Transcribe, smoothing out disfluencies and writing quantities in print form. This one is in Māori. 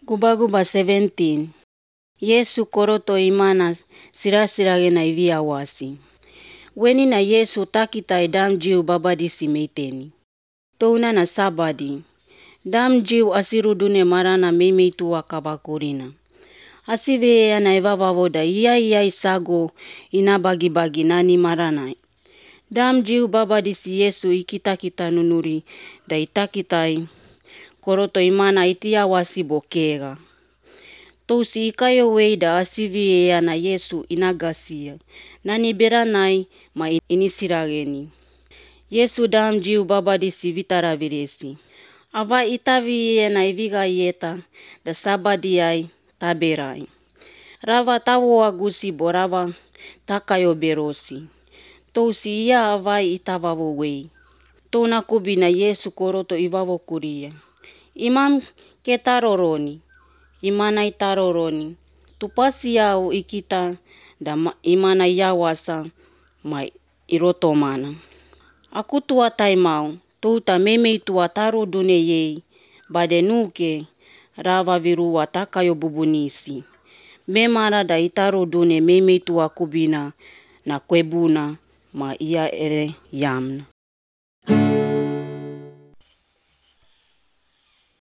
Gubaguba 17. Yesu koroto imana sirasiragena iviawasi. Wenina Yesu takitai dam jiu babadisi meiteni. Touna na sabadi. Dam jiu asirudune marana meimeitua kabakurina. Asive na evavavoda iya sago ina bagi nani marana. Dam jiu babadisi Yesu ikita nunuri da itakitai koroto imana itiawasi bokega. Tousi ikayo weida asivi na Yesu inagasia. Nani beranai ma inisirageni. Yesu dam jiu babadisi vitaraviresi. Ava itavi na iviga yeta da sabadiai taberai. Rava tawo agusi borava takayo berosi. Tousi ia avai itavavo wei. Tona kubina Yesu koroto ivavo kuria. Imam ketaroroni. Imana itaroroni. Tupasi au ikita da imana iawasa ma irotomana. Aku tua taimau. Touta memei tua taru dune yei. Badenuke rava virua takayo bubunisi. Memara da itaru dune memei tua kubina na kwebuna ma ia ere yamna.